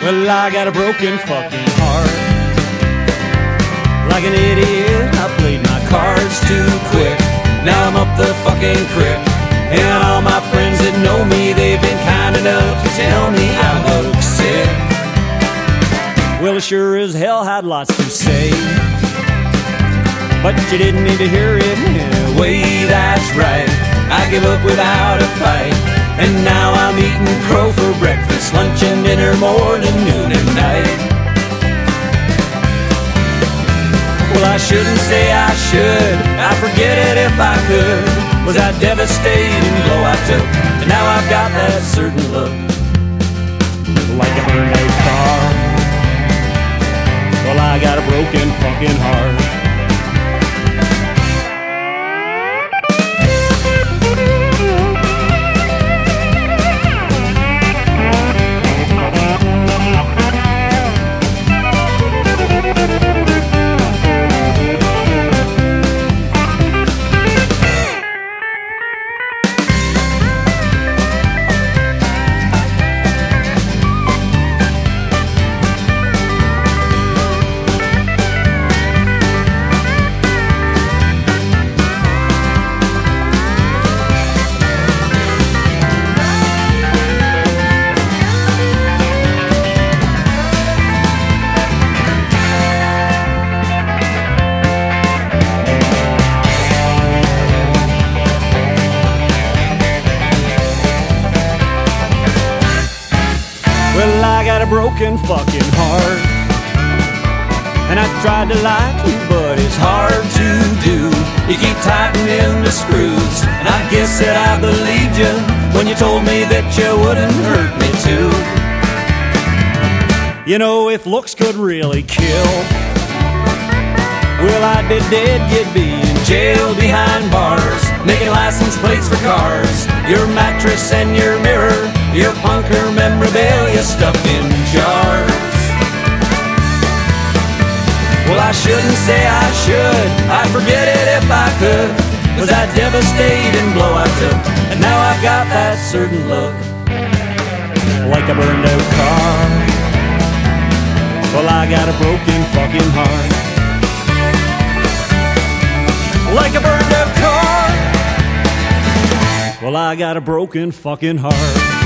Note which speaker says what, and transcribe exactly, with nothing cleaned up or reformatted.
Speaker 1: Well, I got a broken fucking heart. Like an idiot, I played my cards too quick. Now I'm up the fucking creek, and all my friends that know me, they've been kind enough to tell me I look sick. Well, I sure as hell had lots to say, but you didn't need to hear it anyway. That's right, I give up without a fight, and now I'm eating crow for breakfast, lunch and dinner, morning, noon and night. Well, I shouldn't say I should, I'd forget it if I could. Was that devastating blow I took, and now I've got that certain look, like a burned out car. Well, I got a broken fucking heart. Well, I got a broken fucking heart, and I tried to like you, but it's hard to do. You keep tightening the screws, and I guess that I believed you when you told me that you wouldn't hurt me too. You know, if looks could really kill, well, I'd be dead, you'd be in jail behind bars, making license plates for cars, your mattress and your mirror, your punker memorabilia stuffed in jars. Well, I shouldn't say I should, I'd forget it if I could. Was that devastating blow I took, and now I've got that certain look, like a burned out car. Well, I got a broken fucking heart, like a burned out car. Well, I got a broken fucking heart.